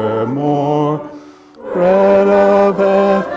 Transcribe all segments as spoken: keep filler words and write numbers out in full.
forevermore. Bread of heaven,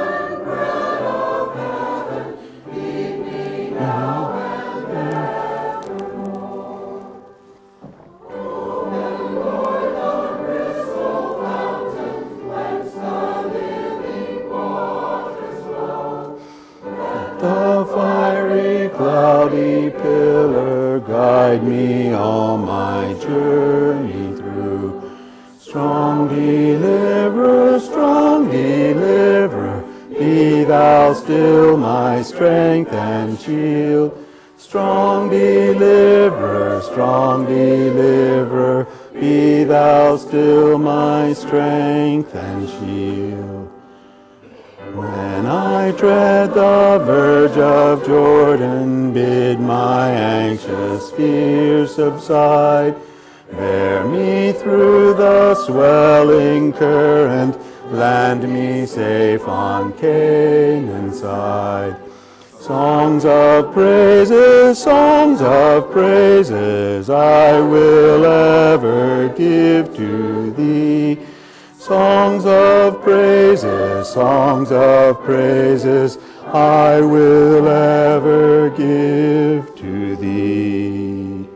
cloudy pillar guide me all my journey through. Strong deliverer, strong deliverer, be thou still my strength and shield. Strong deliverer, strong deliverer, be thou still my strength and shield. When I tread the verge of Jordan, bid my anxious fears subside. Bear me through the swelling current, land me safe on Canaan's side. Songs of praises, songs of praises, I will ever give to thee. Songs of praises, songs of praises, I will ever give to thee.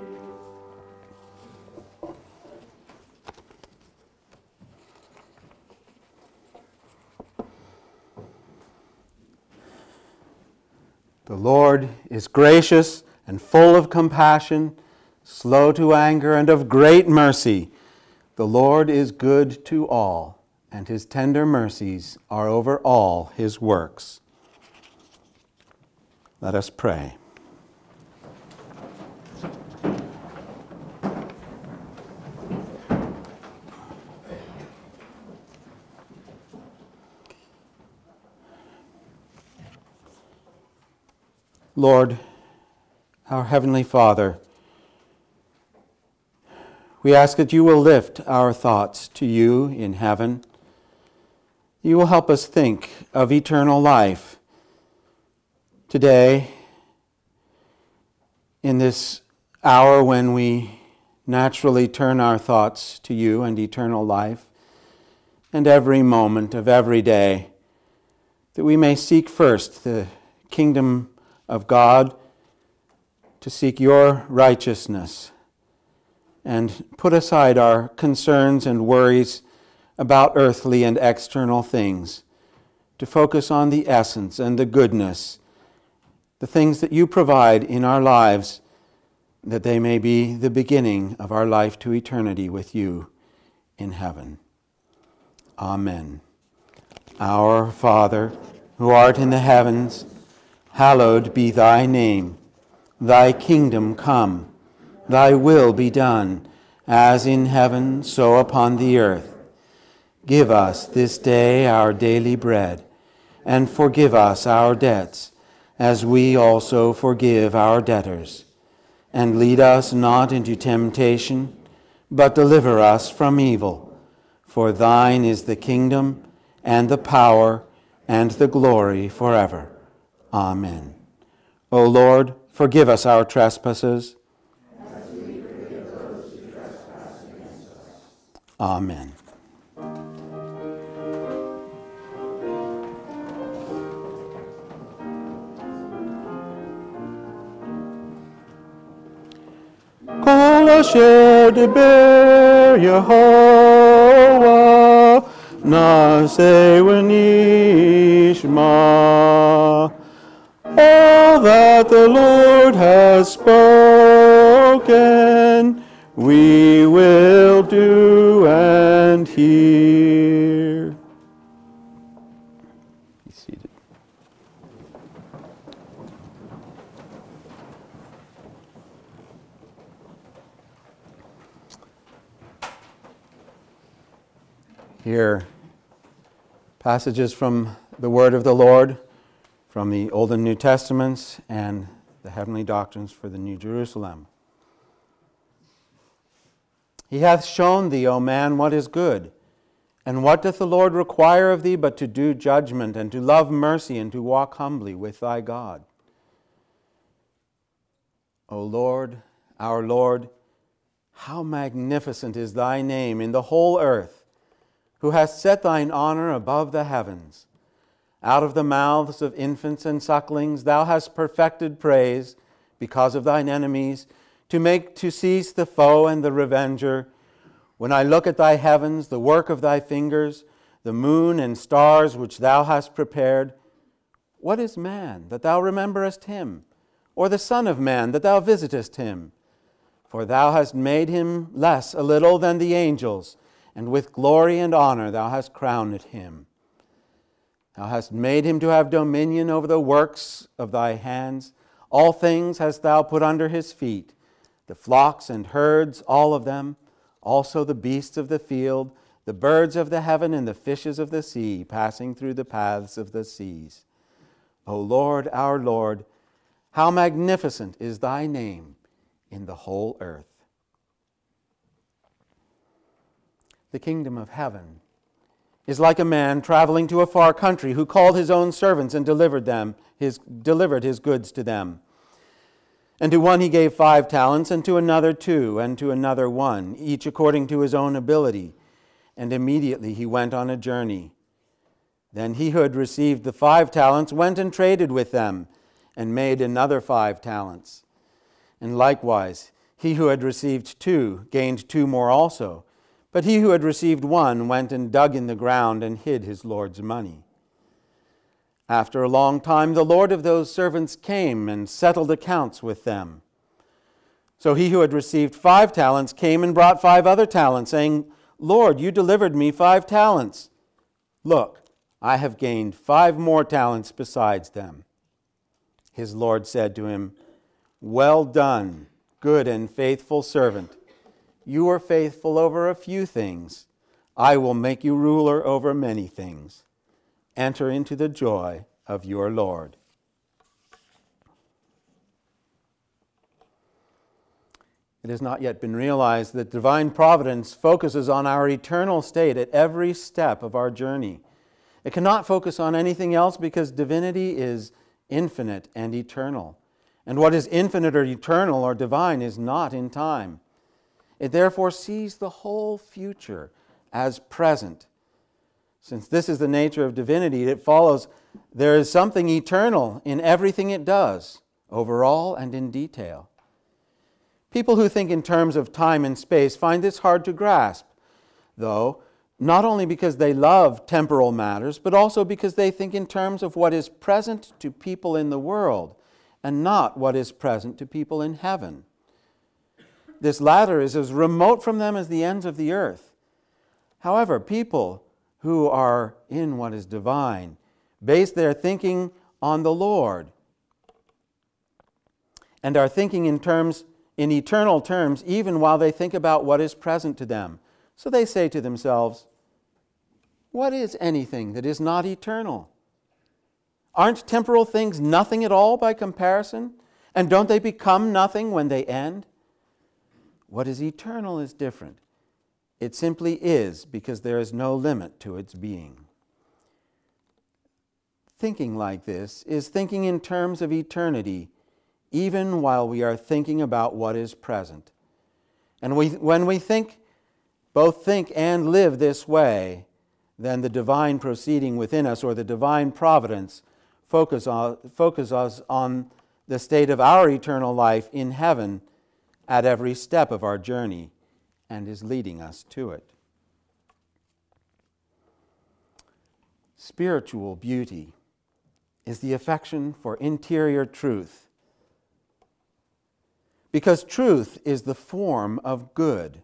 The Lord is gracious and full of compassion, slow to anger and of great mercy. The Lord is good to all, and his tender mercies are over all his works. Let us pray. Lord, our Heavenly Father, we ask that you will lift our thoughts to you in heaven. You will help us think of eternal life. Today, in this hour when we naturally turn our thoughts to you and eternal life, and every moment of every day, that we may seek first the kingdom of God, to seek your righteousness, and put aside our concerns and worries about earthly and external things, to focus on the essence and the goodness, the things that you provide in our lives, that they may be the beginning of our life to eternity with you in heaven. Amen. Our Father, who art in the heavens, hallowed be thy name. Thy kingdom come. Thy will be done, as in heaven, so upon the earth. Give us this day our daily bread, and forgive us our debts, as we also forgive our debtors. And lead us not into temptation, but deliver us from evil. For thine is the kingdom, and the power, and the glory forever. Amen. O Lord, forgive us our trespasses. As we forgive those who trespass against us. Amen. Kol asher diber Yehovah, na'aseh v'nishma. All that the Lord has spoken, we will do and hear. Be seated. Here, passages from the Word of the Lord, from the Old and New Testaments, and the heavenly doctrines for the New Jerusalem. He hath shown thee, O man, what is good. And what doth the Lord require of thee but to do judgment, and to love mercy, and to walk humbly with thy God? O Lord, our Lord, how magnificent is thy name in the whole earth! who hast set thine honor above the heavens. Out of the mouths of infants and sucklings thou hast perfected praise because of thine enemies, to make to cease the foe and the revenger. When I look at thy heavens, the work of thy fingers, the moon and stars which thou hast prepared, what is man, that thou rememberest him, or the son of man, that thou visitest him? For thou hast made him less a little than the angels, and with glory and honor thou hast crowned him. Thou hast made him to have dominion over the works of thy hands. All things hast thou put under his feet, the flocks and herds, all of them, also the beasts of the field, the birds of the heaven, and the fishes of the sea, passing through the paths of the seas. O Lord, our Lord, how magnificent is thy name in the whole earth. The kingdom of heaven is like a man traveling to a far country, who called his own servants and delivered them his delivered his goods to them. And to one he gave five talents, and to another two, and to another one, each according to his own ability. And immediately he went on a journey. Then he who had received the five talents went and traded with them, and made another five talents. And likewise, he who had received two gained two more also. But he who had received one went and dug in the ground and hid his Lord's money. After a long time, the Lord of those servants came and settled accounts with them. So he who had received five talents came and brought five other talents, saying, Lord, you delivered me five talents. Look, I have gained five more talents besides them. His Lord said to him, Well done, good and faithful servant. You are faithful over a few things. I will make you ruler over many things. Enter into the joy of your Lord. It has not yet been realized that divine providence focuses on our eternal state at every step of our journey. It cannot focus on anything else because divinity is infinite and eternal. And what is infinite or eternal or divine is not in time. It therefore sees the whole future as present. Since this is the nature of divinity, it follows there is something eternal in everything it does, overall and in detail. People who think in terms of time and space find this hard to grasp, though, not only because they love temporal matters, but also because they think in terms of what is present to people in the world and not what is present to people in heaven. This latter is as remote from them as the ends of the earth. However, people who are in what is divine base their thinking on the Lord and are thinking in terms, in eternal terms, even while they think about what is present to them. So they say to themselves, what is anything that is not eternal? Aren't temporal things nothing at all by comparison? And don't they become nothing when they end? What is eternal is different. It simply is because there is no limit to its being. Thinking like this is thinking in terms of eternity, even while we are thinking about what is present. And we, when we think, both think and live this way, then the divine proceeding within us, or the divine providence, focus on, focus us on the state of our eternal life in heaven at every step of our journey, and is leading us to it. Spiritual beauty is the affection for interior truth, because truth is the form of good.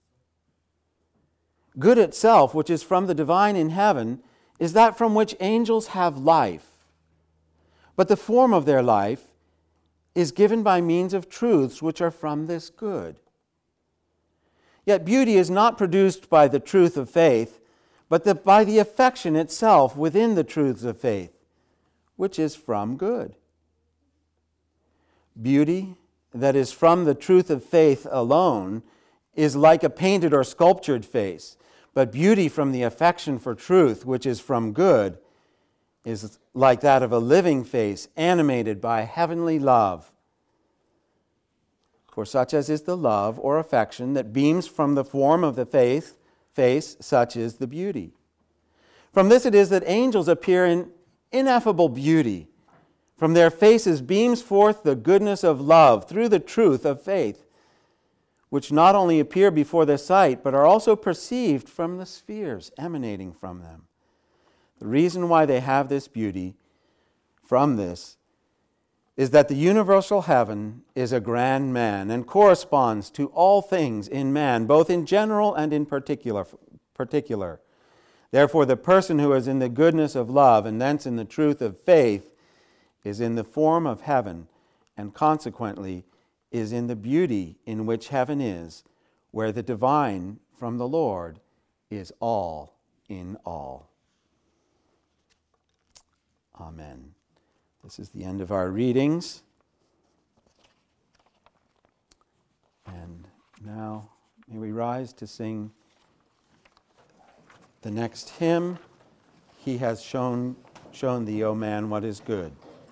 Good itself, which is from the divine in heaven, is that from which angels have life. But the form of their life is given by means of truths which are from this good. Yet beauty is not produced by the truth of faith, but the, by the affection itself within the truths of faith, which is from good. Beauty that is from the truth of faith alone is like a painted or sculptured face, but beauty from the affection for truth, which is from good, is like that of a living face animated by heavenly love. For such as is the love or affection that beams from the form of the faith face, such is the beauty. From this it is that angels appear in ineffable beauty. From their faces beams forth the goodness of love through the truth of faith, which not only appear before the sight, but are also perceived from the spheres emanating from them. The reason why they have this beauty from this is that the universal heaven is a grand man and corresponds to all things in man, both in general and in particular. particular. Therefore, the person who is in the goodness of love and thence in the truth of faith is in the form of heaven, and consequently is in the beauty in which heaven is, where the divine from the Lord is all in all. Amen. This is the end of our readings. And now may we rise to sing the next hymn, He Has Shown, shown Thee, O Man, What is Good.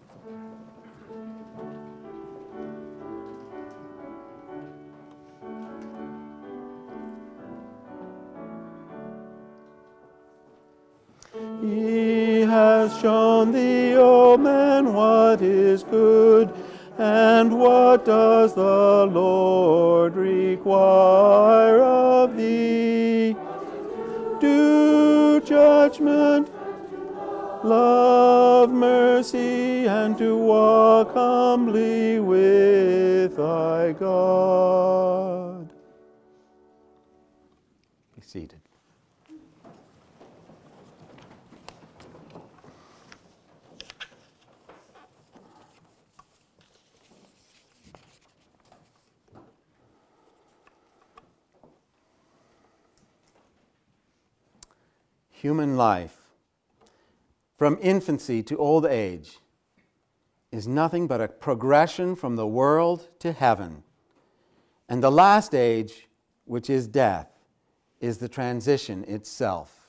He has shown thee, O man, what is good, and what does the Lord require of thee? Do judgment, love mercy, and to walk humbly with thy God. Be seated. Human life, from infancy to old age, is nothing but a progression from the world to heaven. And the last age, which is death, is the transition itself.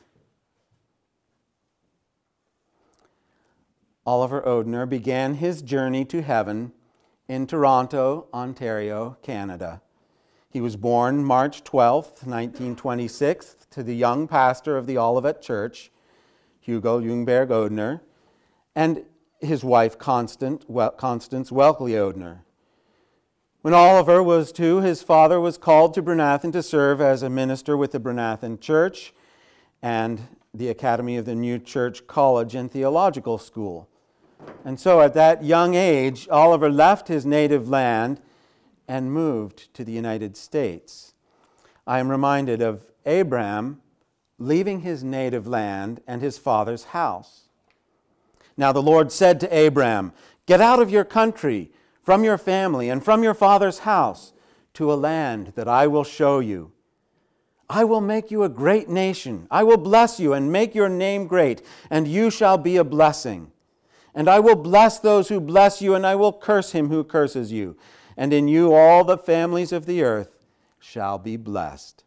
Oliver Oudner began his journey to heaven in Toronto, Ontario, Canada. He was born March twelfth, nineteen twenty-six, to the young pastor of the Olivet Church, Hugo Ljungberg Oudner, and his wife Constance Welkley Oudner. When Oliver was two, his father was called to Bernathen to serve as a minister with the Bernathen Church and the Academy of the New Church College and Theological School. And so at that young age, Oliver left his native land and moved to the United States. I am reminded of Abraham leaving his native land and his father's house. Now the Lord said to Abraham, "Get out of your country, from your family, and from your father's house, to a land that I will show you. I will make you a great nation. I will bless you and make your name great, and you shall be a blessing. And I will bless those who bless you, and I will curse him who curses you. And in you all the families of the earth shall be blessed."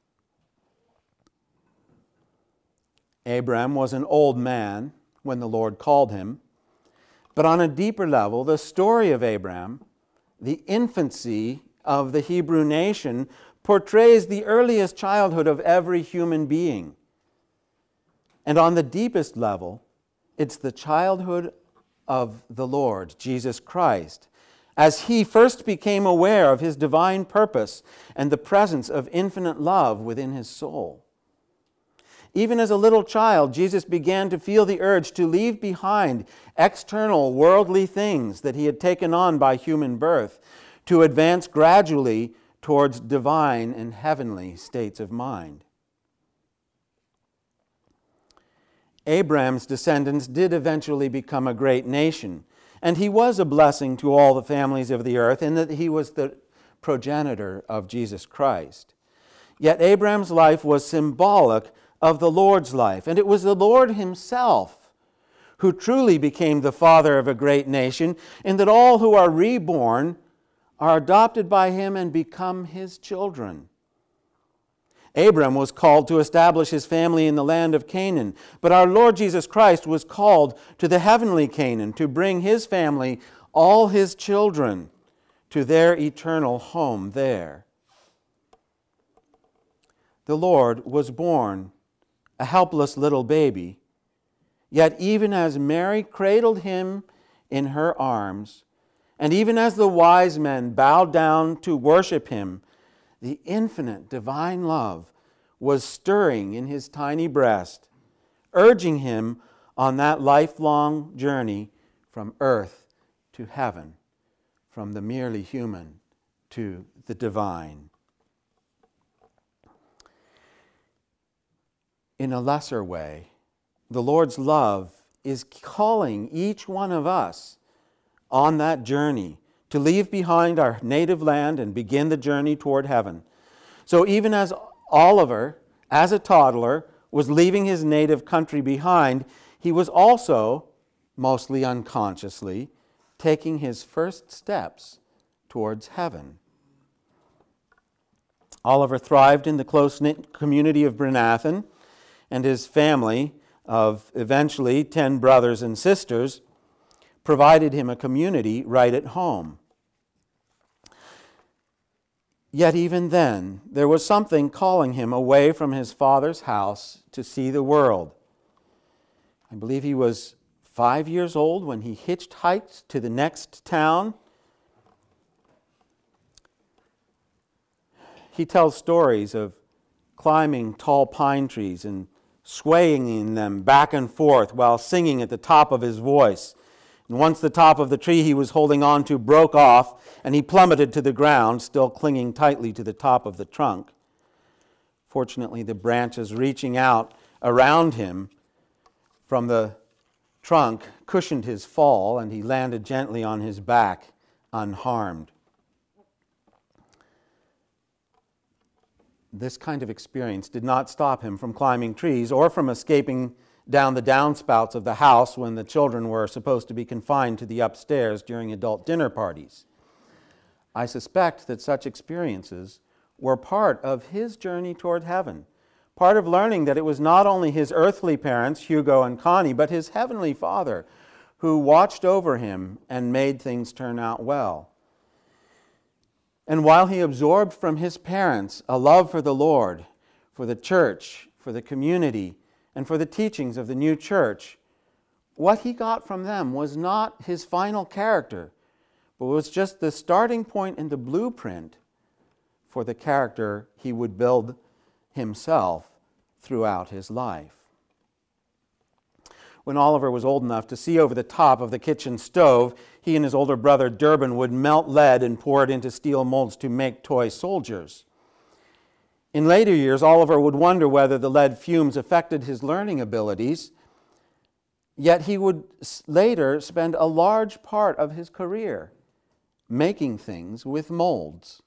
Abraham was an old man when the Lord called him. But on a deeper level, the story of Abraham, the infancy of the Hebrew nation, portrays the earliest childhood of every human being. And on the deepest level, it's the childhood of the Lord, Jesus Christ, as he first became aware of his divine purpose and the presence of infinite love within his soul. Even as a little child, Jesus began to feel the urge to leave behind external worldly things that he had taken on by human birth, to advance gradually towards divine and heavenly states of mind. Abraham's descendants did eventually become a great nation, and he was a blessing to all the families of the earth in that he was the progenitor of Jesus Christ. Yet Abraham's life was symbolic of the Lord's life, and it was the Lord himself who truly became the father of a great nation, in that all who are reborn are adopted by him and become his children. Abram was called to establish his family in the land of Canaan, but our Lord Jesus Christ was called to the heavenly Canaan to bring his family, all his children, to their eternal home there. the Lord was born, a helpless little baby. Yet even as Mary cradled him in her arms, and even as the wise men bowed down to worship him, the infinite divine love was stirring in his tiny breast, urging him on that lifelong journey from earth to heaven, from the merely human to the divine. In a lesser way, the Lord's love is calling each one of us on that journey to leave behind our native land and begin the journey toward heaven. So even as Oliver, as a toddler, was leaving his native country behind, he was also, mostly unconsciously, taking his first steps towards heaven. Oliver thrived in the close-knit community of Brynathan, and his family of eventually ten brothers and sisters provided him a community right at home. Yet even then, there was something calling him away from his father's house to see the world. I believe he was five years old when he hitchhiked to the next town. He tells stories of climbing tall pine trees and swaying in them back and forth while singing at the top of his voice. And once the top of the tree he was holding on to broke off, and he plummeted to the ground, still clinging tightly to the top of the trunk. Fortunately, the branches reaching out around him from the trunk cushioned his fall, and he landed gently on his back, unharmed. This kind of experience did not stop him from climbing trees or from escaping down the downspouts of the house when the children were supposed to be confined to the upstairs during adult dinner parties. I suspect that such experiences were part of his journey toward heaven, part of learning that it was not only his earthly parents, Hugo and Connie, but his heavenly Father who watched over him and made things turn out well. And while he absorbed from his parents a love for the Lord, for the church, for the community, and for the teachings of the new church, what he got from them was not his final character, but was just the starting point and the blueprint for the character he would build himself throughout his life. When Oliver was old enough to see over the top of the kitchen stove, he and his older brother Durbin would melt lead and pour it into steel molds to make toy soldiers. In later years, Oliver would wonder whether the lead fumes affected his learning abilities, yet he would later spend a large part of his career making things with molds.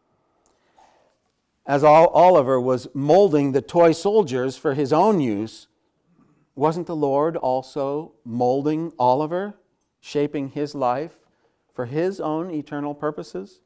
As Oliver was molding the toy soldiers for his own use, wasn't the Lord also molding Oliver, shaping his life for his own eternal purposes?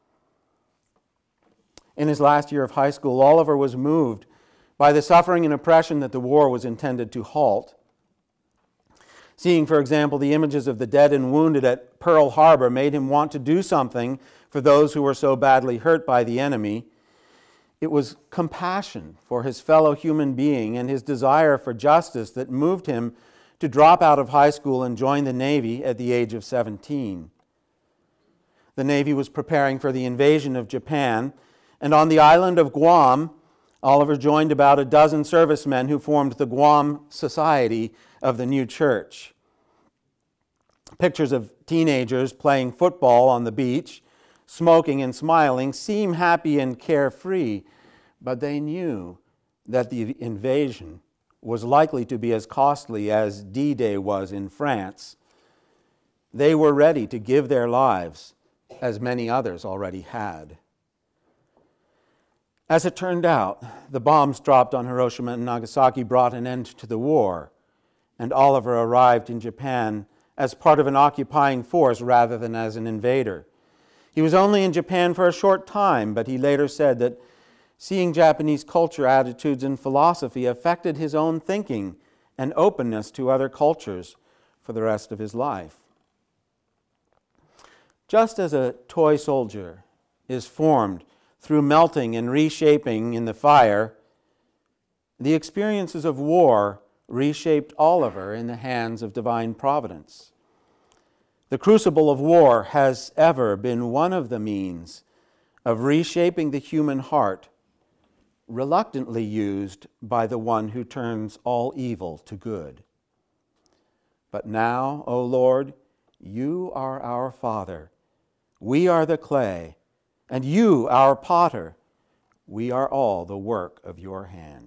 In his last year of high school, Oliver was moved by the suffering and oppression that the war was intended to halt. Seeing, for example, the images of the dead and wounded at Pearl Harbor made him want to do something for those who were so badly hurt by the enemy. It was compassion for his fellow human being and his desire for justice that moved him to drop out of high school and join the Navy at the age of seventeen. The Navy was preparing for the invasion of Japan, and on the island of Guam, Oliver joined about a dozen servicemen who formed the Guam Society of the New Church. Pictures of teenagers playing football on the beach, smoking and smiling, seem happy and carefree, but they knew that the invasion was likely to be as costly as D-Day was in France. They were ready to give their lives, as many others already had. As it turned out, the bombs dropped on Hiroshima and Nagasaki brought an end to the war, and Oliver arrived in Japan as part of an occupying force rather than as an invader. He was only in Japan for a short time, but he later said that seeing Japanese culture, attitudes, and philosophy affected his own thinking and openness to other cultures for the rest of his life. Just as a toy soldier is formed through melting and reshaping in the fire, the experiences of war reshaped Oliver in the hands of divine providence. The crucible of war has ever been one of the means of reshaping the human heart, reluctantly used by the one who turns all evil to good. But now, O Lord, you are our Father. We are the clay, and you our potter. We are all the work of your hand.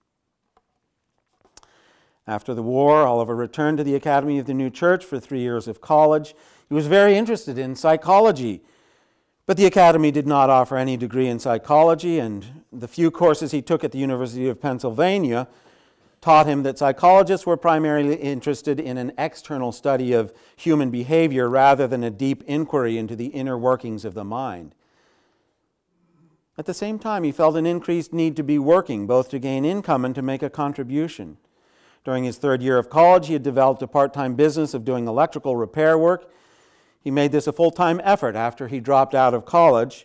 After the war, Oliver returned to the Academy of the New Church for three years of college. He was very interested in psychology, but the Academy did not offer any degree in psychology, and the few courses he took at the University of Pennsylvania taught him that psychologists were primarily interested in an external study of human behavior rather than a deep inquiry into the inner workings of the mind. At the same time, he felt an increased need to be working, both to gain income and to make a contribution. During his third year of college, he had developed a part-time business of doing electrical repair work. He made this a full-time effort after he dropped out of college.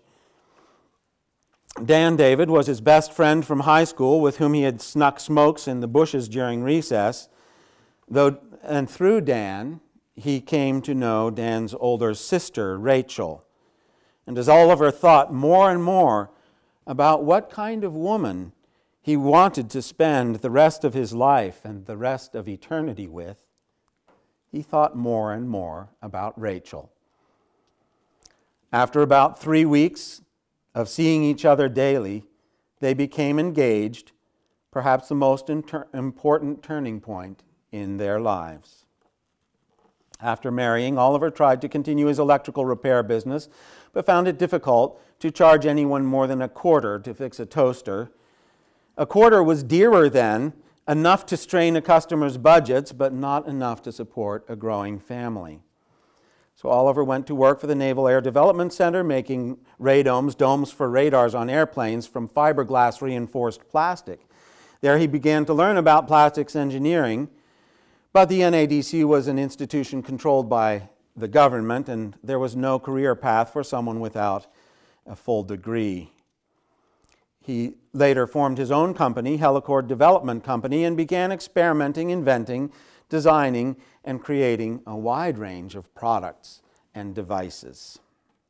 Dan David was his best friend from high school, with whom he had snuck smokes in the bushes during recess. Though, and through Dan, he came to know Dan's older sister, Rachel. And as Oliver thought more and more about what kind of woman he wanted to spend the rest of his life and the rest of eternity with, he thought more and more about Rachel. After about three weeks of seeing each other daily, they became engaged, perhaps the most inter- important turning point in their lives. After marrying, Oliver tried to continue his electrical repair business, but found it difficult to charge anyone more than a quarter to fix a toaster. A quarter was dearer then, enough to strain a customer's budgets, but not enough to support a growing family. So Oliver went to work for the Naval Air Development Center, making radomes, domes for radars on airplanes, from fiberglass reinforced plastic. There he began to learn about plastics engineering, but the N A D C was an institution controlled by the government, and there was no career path for someone without a full degree. He later formed his own company, Helicord Development Company, and began experimenting, inventing, designing, and creating a wide range of products and devices.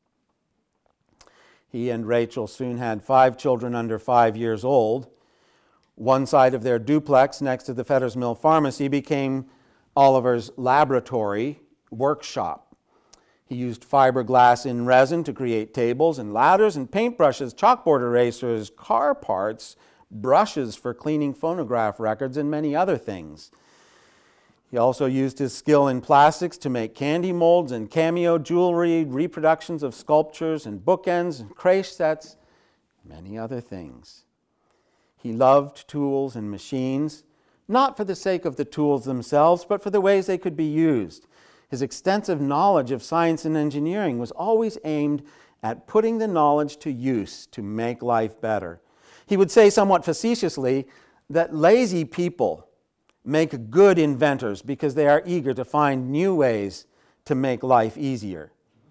He and Rachel soon had five children under five years old. One side of their duplex next to the Fetters Mill Pharmacy became Oliver's laboratory workshop. He used fiberglass in resin to create tables and ladders and paintbrushes, chalkboard erasers, car parts, brushes for cleaning phonograph records, and many other things. He also used his skill in plastics to make candy molds and cameo jewelry, reproductions of sculptures and bookends and creche sets, many other things. He loved tools and machines, not for the sake of the tools themselves, but for the ways they could be used. His extensive knowledge of science and engineering was always aimed at putting the knowledge to use to make life better. He would say somewhat facetiously that lazy people make good inventors because they are eager to find new ways to make life easier.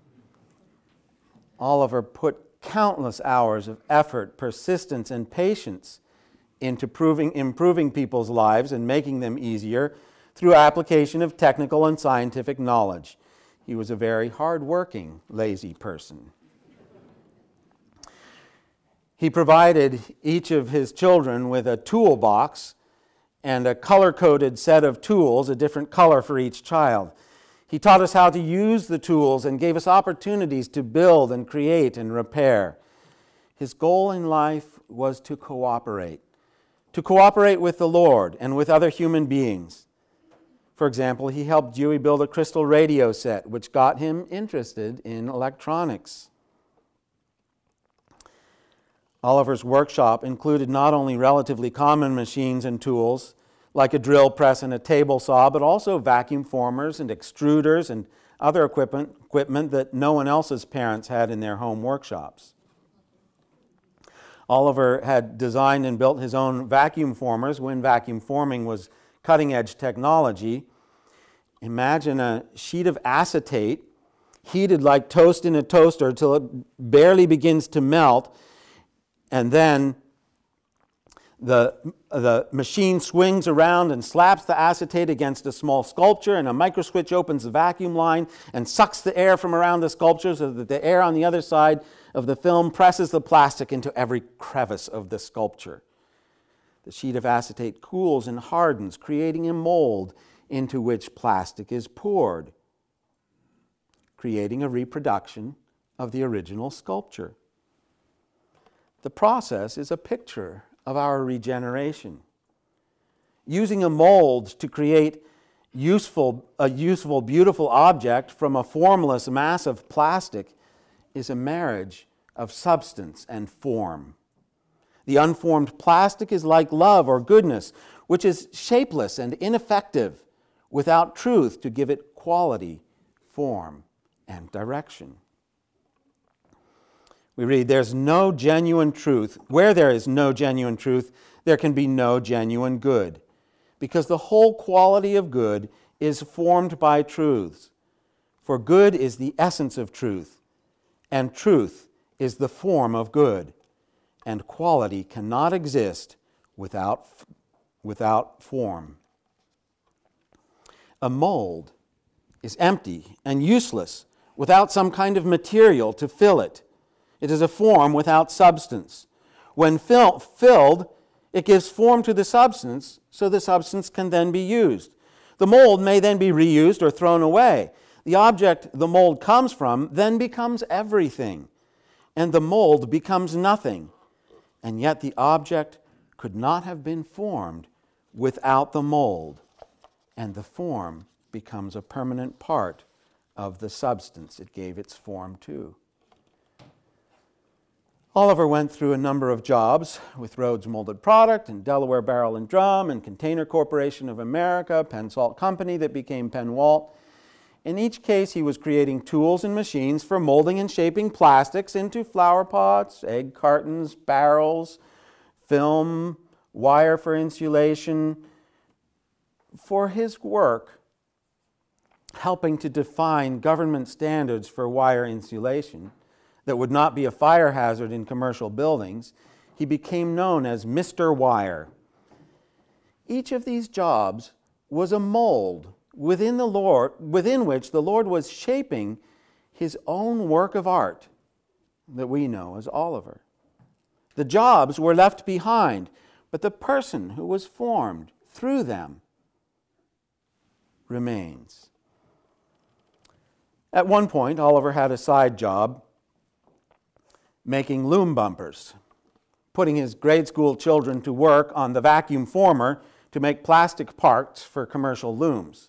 Oliver put countless hours of effort, persistence, and patience into proving, improving people's lives and making them easier through application of technical and scientific knowledge. He was a very hard-working, lazy person. He provided each of his children with a toolbox and a color-coded set of tools, a different color for each child. He taught us how to use the tools and gave us opportunities to build and create and repair. His goal in life was to cooperate, to cooperate with the Lord and with other human beings. For example, he helped Dewey build a crystal radio set, which got him interested in electronics. Oliver's workshop included not only relatively common machines and tools, like a drill press and a table saw, but also vacuum formers and extruders and other equipment, equipment that no one else's parents had in their home workshops. Oliver had designed and built his own vacuum formers when vacuum forming was cutting-edge technology. Imagine a sheet of acetate heated like toast in a toaster till it barely begins to melt, and then The, the machine swings around and slaps the acetate against a small sculpture, and a microswitch opens the vacuum line and sucks the air from around the sculpture so that the air on the other side of the film presses the plastic into every crevice of the sculpture. The sheet of acetate cools and hardens, creating a mold into which plastic is poured, creating a reproduction of the original sculpture. The process is a picture of our regeneration. Using a mold to create useful, a useful, beautiful object from a formless mass of plastic is a marriage of substance and form. The unformed plastic is like love or goodness, which is shapeless and ineffective without truth to give it quality, form, and direction. We read, there's no genuine truth. Where there is no genuine truth, there can be no genuine good, because the whole quality of good is formed by truths. For good is the essence of truth, and truth is the form of good, and quality cannot exist without, without form. A mold is empty and useless without some kind of material to fill it. It is a form without substance. When fill, filled, it gives form to the substance, so the substance can then be used. The mold may then be reused or thrown away. The object the mold comes from then becomes everything, and the mold becomes nothing. And yet the object could not have been formed without the mold, and the form becomes a permanent part of the substance it gave its form to. Oliver went through a number of jobs with Rhodes Molded Product and Delaware Barrel and Drum and Container Corporation of America, Penn Salt Company that became Penn Walt. In each case, he was creating tools and machines for molding and shaping plastics into flower pots, egg cartons, barrels, film, wire for insulation. For his work, helping to define government standards for wire insulation that would not be a fire hazard in commercial buildings, he became known as Mister Wire. Each of these jobs was a mold within the Lord, within which the Lord was shaping his own work of art that we know as Oliver. The jobs were left behind, but the person who was formed through them remains. At one point, Oliver had a side job making loom bumpers, putting his grade school children to work on the vacuum former to make plastic parts for commercial looms.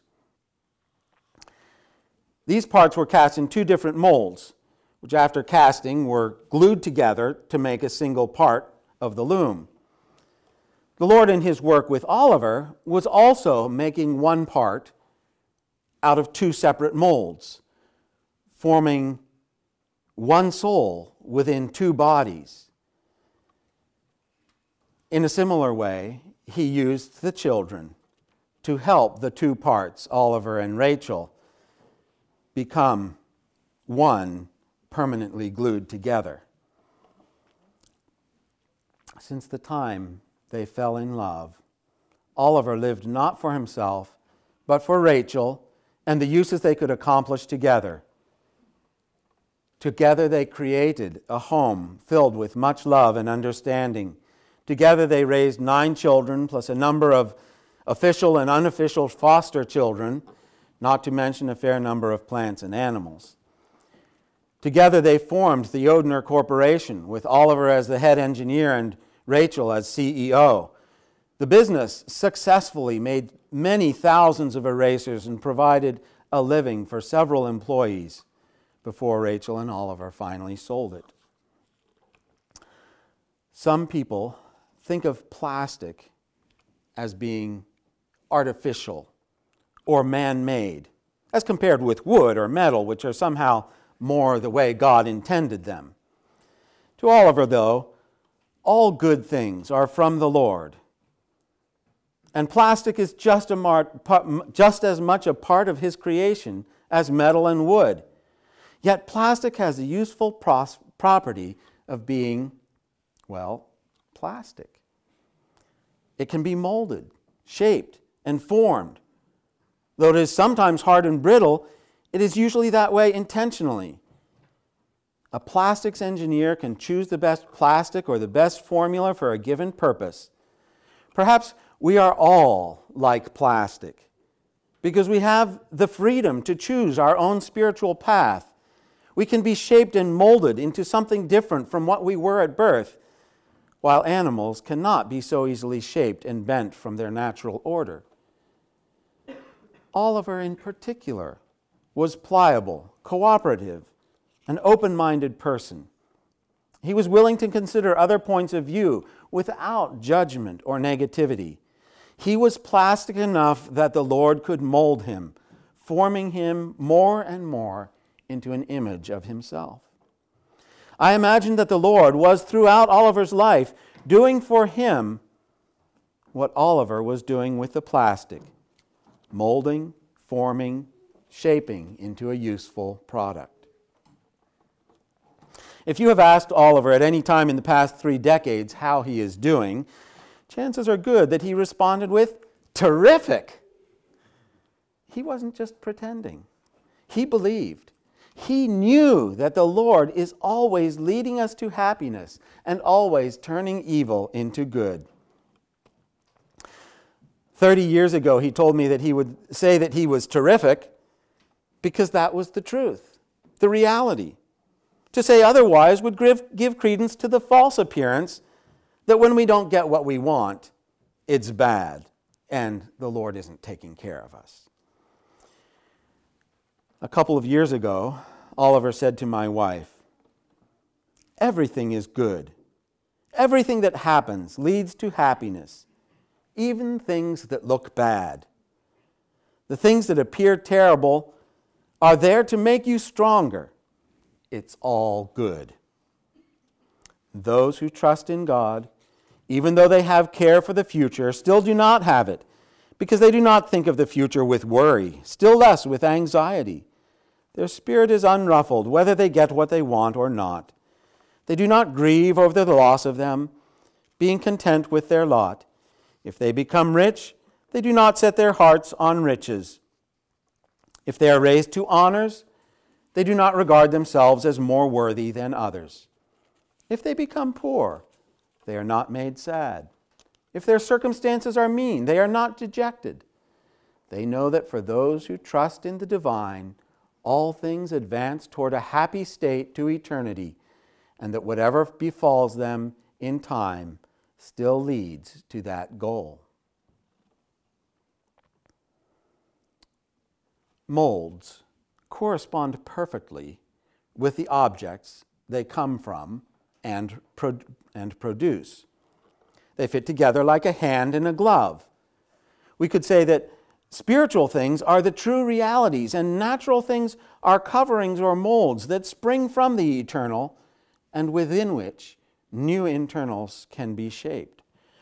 These parts were cast in two different molds, which after casting were glued together to make a single part of the loom. The Lord in his work with Oliver was also making one part out of two separate molds, forming one soul within two bodies. In a similar way, he used the children to help the two parts, Oliver and Rachel, become one permanently glued together. Since the time they fell in love, Oliver lived not for himself, but for Rachel and the uses they could accomplish together. Together they created a home filled with much love and understanding. Together they raised nine children, plus a number of official and unofficial foster children, not to mention a fair number of plants and animals. Together they formed the Oedner Corporation, with Oliver as the head engineer and Rachel as C E O. The business successfully made many thousands of erasers and provided a living for several employees before Rachel and Oliver finally sold it. Some people think of plastic as being artificial or man-made, as compared with wood or metal, which are somehow more the way God intended them. To Oliver, though, all good things are from the Lord. And plastic is just, a mar- just as much a part of his creation as metal and wood. Yet plastic has the useful pros- property of being, well, plastic. it can be molded, shaped, and formed. Though it is sometimes hard and brittle, it is usually that way intentionally. A plastics engineer can choose the best plastic or the best formula for a given purpose. Perhaps we are all like plastic because we have the freedom to choose our own spiritual path. We can be shaped and molded into something different from what we were at birth, while animals cannot be so easily shaped and bent from their natural order. Oliver, in particular, was pliable, cooperative, an open-minded person. He was willing to consider other points of view without judgment or negativity. He was plastic enough that the Lord could mold him, forming him more and more into an image of himself. I imagine that the Lord was throughout Oliver's life doing for him what Oliver was doing with the plastic, molding, forming, shaping into a useful product. If you have asked Oliver at any time in the past three decades how he is doing, chances are good that he responded with, "Terrific!" He wasn't just pretending. He believed. He knew that the Lord is always leading us to happiness and always turning evil into good. Thirty years ago, he told me that he would say that he was terrific because that was the truth, the reality. To say otherwise would give credence to the false appearance that when we don't get what we want, it's bad and the Lord isn't taking care of us. A couple of years ago, Oliver said to my wife, "Everything is good. Everything that happens leads to happiness, even things that look bad. The things that appear terrible are there to make you stronger. It's all good." Those who trust in God, even though they have care for the future, still do not have it, because they do not think of the future with worry, still less with anxiety. Their spirit is unruffled, whether they get what they want or not. They do not grieve over the loss of them, being content with their lot. If they become rich, they do not set their hearts on riches. If they are raised to honors, they do not regard themselves as more worthy than others. If they become poor, they are not made sad. If their circumstances are mean, they are not dejected. They know that for those who trust in the divine, all things advance toward a happy state to eternity, and that whatever befalls them in time still leads to that goal. Molds correspond perfectly with the objects they come from and, pro- and produce. They fit together like a hand in a glove. We could say that spiritual things are the true realities, and natural things are coverings or molds that spring from the eternal and within which new internals can be shaped.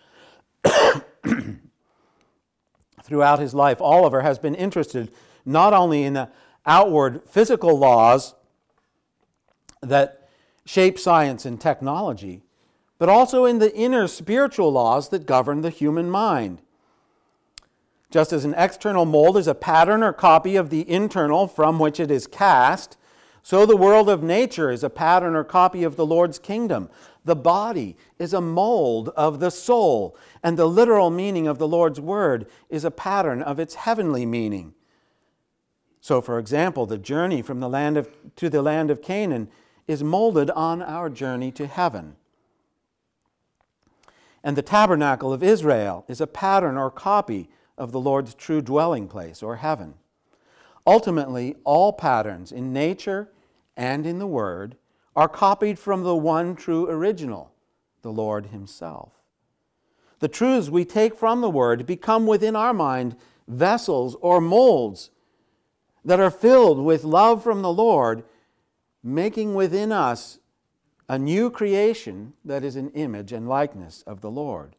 Throughout his life, Oliver has been interested not only in the outward physical laws that shape science and technology, but also in the inner spiritual laws that govern the human mind. Just as an external mold is a pattern or copy of the internal from which it is cast, so the world of nature is a pattern or copy of the Lord's kingdom. The body is a mold of the soul, and the literal meaning of the Lord's word is a pattern of its heavenly meaning. So, for example, the journey from the land of to the land of Canaan is molded on our journey to heaven. And the tabernacle of Israel is a pattern or copy of the Lord's true dwelling place, or heaven. Ultimately, all patterns in nature and in the Word are copied from the one true original, the Lord Himself. The truths we take from the Word become within our mind vessels or molds that are filled with love from the Lord, making within us a new creation that is an image and likeness of the Lord.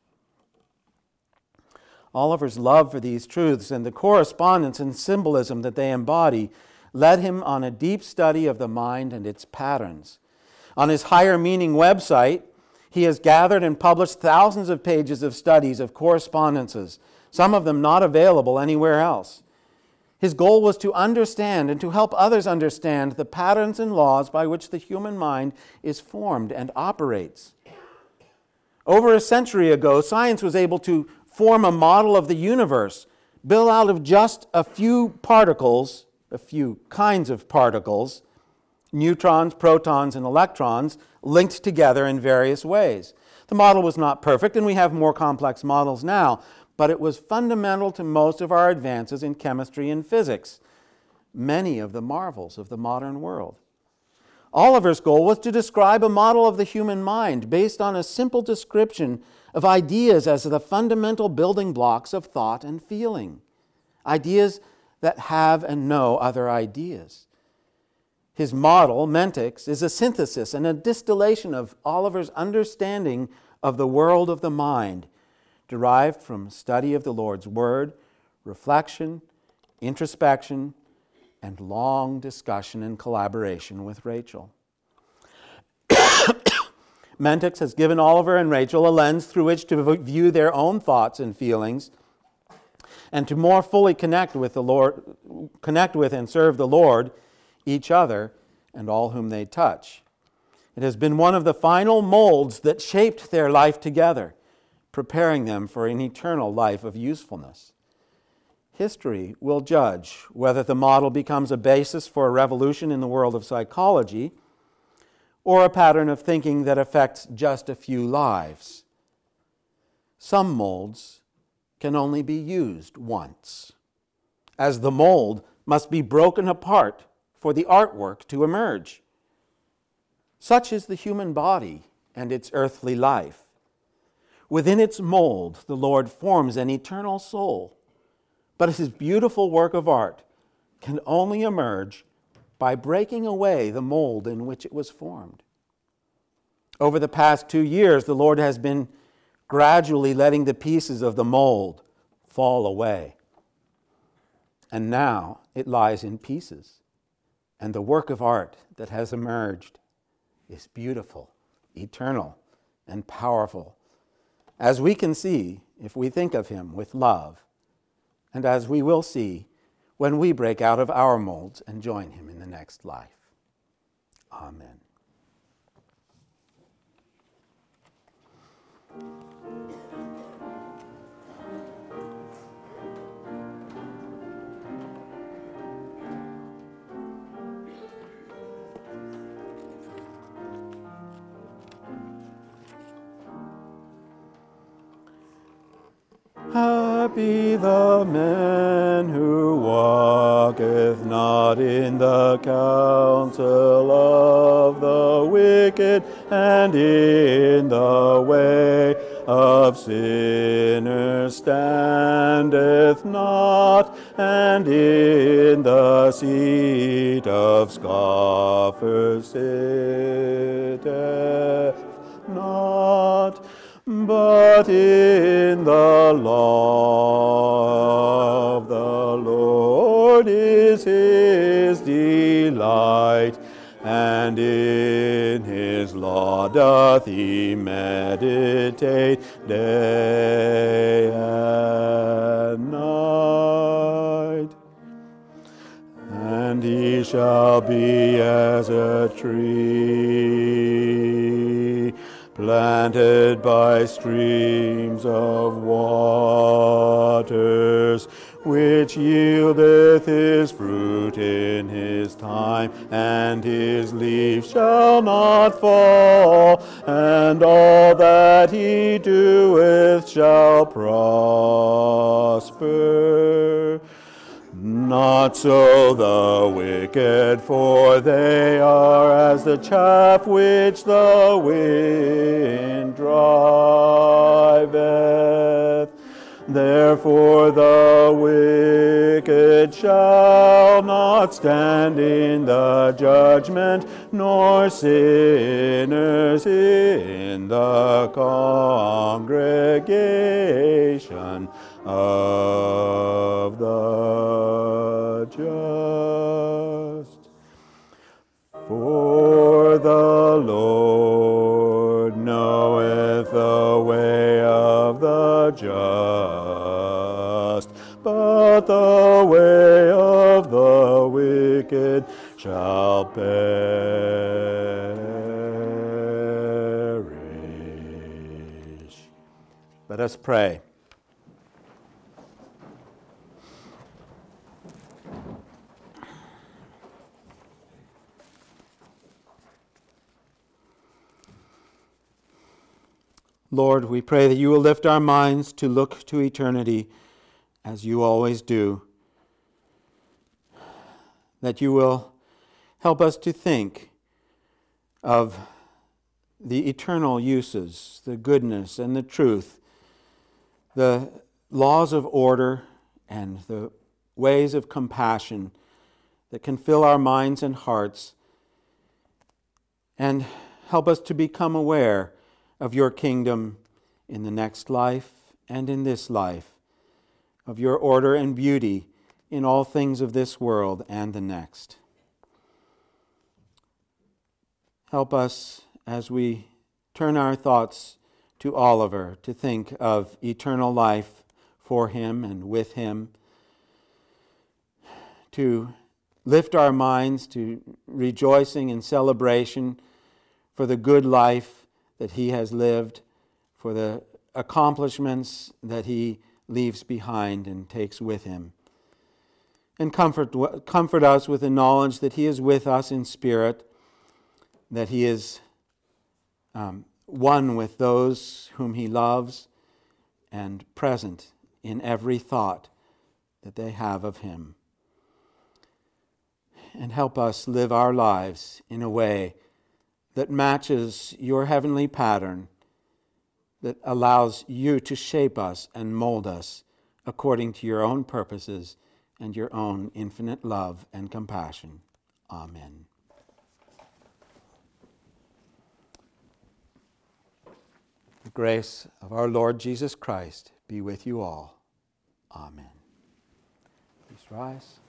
Oliver's love for these truths and the correspondence and symbolism that they embody led him on a deep study of the mind and its patterns. On his Higher Meaning website, He has gathered and published thousands of pages of studies of correspondences, some of them not available anywhere else. His goal was to understand and to help others understand the patterns and laws by which the human mind is formed and operates. Over a century ago, science was able to form a model of the universe, built out of just a few particles, a few kinds of particles, neutrons, protons, and electrons, linked together in various ways. The model was not perfect, and we have more complex models now, but it was fundamental to most of our advances in chemistry and physics, many of the marvels of the modern world. Oliver's goal was to describe a model of the human mind based on a simple description of ideas as the fundamental building blocks of thought and feeling, ideas that have and know other ideas. His model, Mentix, is a synthesis and a distillation of Oliver's understanding of the world of the mind, derived from study of the Lord's Word, reflection, introspection, and long discussion and collaboration with Rachel. Mentix has given Oliver and Rachel a lens through which to view their own thoughts and feelings and to more fully connect with the Lord, connect with and serve the Lord, each other, and all whom they touch. It has been one of the final molds that shaped their life together, preparing them for an eternal life of usefulness. History will judge whether the model becomes a basis for a revolution in the world of psychology or a pattern of thinking that affects just a few lives. Some molds can only be used once, as the mold must be broken apart for the artwork to emerge. Such is the human body and its earthly life. Within its mold, the Lord forms an eternal soul, but his beautiful work of art can only emerge by breaking away the mold in which it was formed. Over the past two years, the Lord has been gradually letting the pieces of the mold fall away. And now it lies in pieces. And the work of art that has emerged is beautiful, eternal, and powerful, as we can see if we think of him with love, and as we will see when we break out of our molds and join him in the next life. Amen. Happy the man who walketh not in the counsel of the wicked, and in the way of sinners standeth not, and in the seat of scoffers sitteth not. But in the law of the Lord is his delight, and in his law doth he meditate day and night. And he shall be as a tree planted by streams of waters, which yieldeth his fruit in his time, and his leaf shall not fall, and all that he doeth shall prosper. Not so the wicked, for they are as the chaff which the wind driveth. Therefore the wicked shall not stand in the judgment, nor sinners in the congregation of the just. For the Lord knoweth the way of the wicked shall perish. Let us pray. Lord, we pray that you will lift our minds to look to eternity as you always do. That you will help us to think of the eternal uses, the goodness and the truth, the laws of order and the ways of compassion that can fill our minds and hearts, and help us to become aware of your kingdom in the next life and in this life, of your order and beauty in all things of this world and the next. Help us as we turn our thoughts to Oliver to think of eternal life for him and with him, to lift our minds to rejoicing and celebration for the good life that he has lived, for the accomplishments that he leaves behind and takes with him. And comfort, comfort us with the knowledge that he is with us in spirit, that he is um, one with those whom he loves and present in every thought that they have of him. And help us live our lives in a way that matches your heavenly pattern, that allows you to shape us and mold us according to your own purposes and your own infinite love and compassion. Amen. The grace of our Lord Jesus Christ be with you all. Amen. Please rise.